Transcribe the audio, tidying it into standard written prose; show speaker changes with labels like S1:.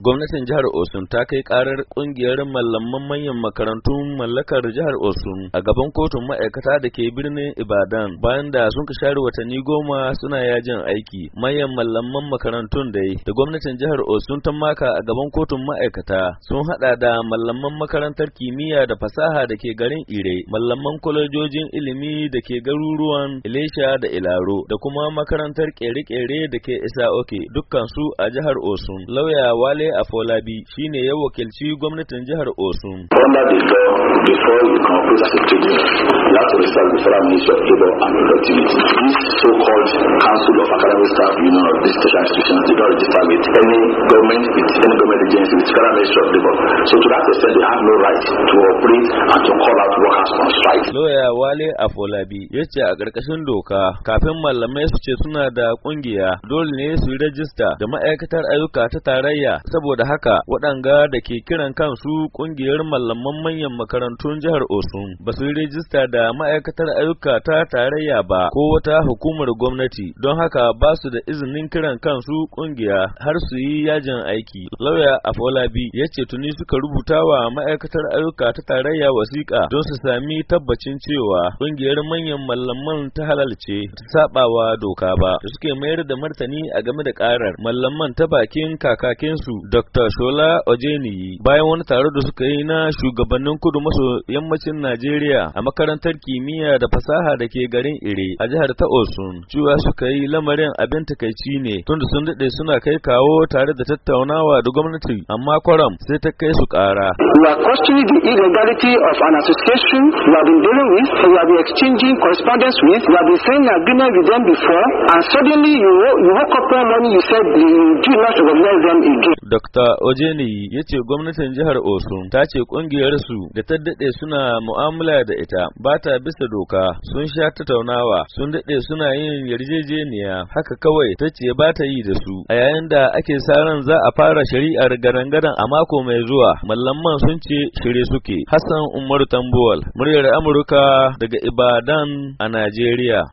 S1: Gwamnatin jihar Osun ta kai karar kungiyar malaman manyan makarantun mallakar jihar Osun a gaban kotun ma'aikata da ke birnin Ibadan bayan da sun share watanni 10 suna yajin aiki. Manyan malaman makarantun da gwamnatin jihar Osun ta maka a gaban kotun ma'aikata sun hada da malaman makarantar kimiyya da fasaha da ke garin Ire, malaman kwalejojin ilimi da ke garuruwan Ilesha da Ilaro da kuma makarantar kere-kere da ke Isa-Oke, dukkan su a jihar Osun. Lauya Wale Afolabi shine ya wakilci gwamnatin jihar Osun.
S2: Under the law, before you can operate as a trade union, you have to register with the Federal Ministry of Labour and Productivity. This so-called Council of Academic Staff Union of these tertiary institutions, they don't register with any government agency, with Federal Ministry of Labour. So to that extent, they have no right to operate and to call out workers on strike.
S1: Lauya Wale Afolabi ya ce a ƙarƙashin doka, kafin malamai su ce suna da ƙungiya, dole ne su yi rajista da ma'aikatar ayyuka ta tarayya. Saboda haka waɗanga da ke kiran kansu ƙungiyar malaman manyan makarantun jihar Osun ba su yi rijista da ma'aikatar ayyuka ta tarayya ba ko wata hukumar gwamnati, don haka ba su da izinin kiran kansu ƙungiya har su yi yajin aiki. Lauya Afolabi ya ce tuni suka rubuta wa ma'aikatar ayyuka ta tarayya wasiƙa don su sami tabbacin cewa ƙungiyar manyan malaman ta halalce ta saɓawa doka ba, da suke mayar da martani a game da ƙarar. Malaman ta bakin kakakinsu Dr. Shola Ojeniyi bayan wani taro da suka yi na shugabannin kudu maso yammacin Najeriya a makarantar kimiyya da fasaha da ke garin Ire a jihar ta Osun, cewa suka yi lamarin abin takaici ne tunda sun daɗe suna kai kawo tare da tattaunawa da gwamnati, amma kwaram sai ta kai su ƙara.
S3: We are questioning the illegality of an association we have been dealing with, we have been exchanging correspondence with, we have been signing agreement with them before, and suddenly you woke up one morning, you said you do not recognize them again.
S1: Dr. Ojeniyi ya ce gwamnatin jihar Osun ta ce ƙungiyarsu da ta daɗe suna mu'amala da ita ba ta bisa doka, sun sha tattaunawa, sun daɗe suna yin yarjejeniya, haka kawai ta ce ba ta yi da su. A yayin da ake sa ran za a fara shari'ar gadan-gadan a mako mai zuwa, mallaman sun ce shirye suke. Hassan Umaru Tambuwal, muryar Amurka daga Ibadan a Najeriya.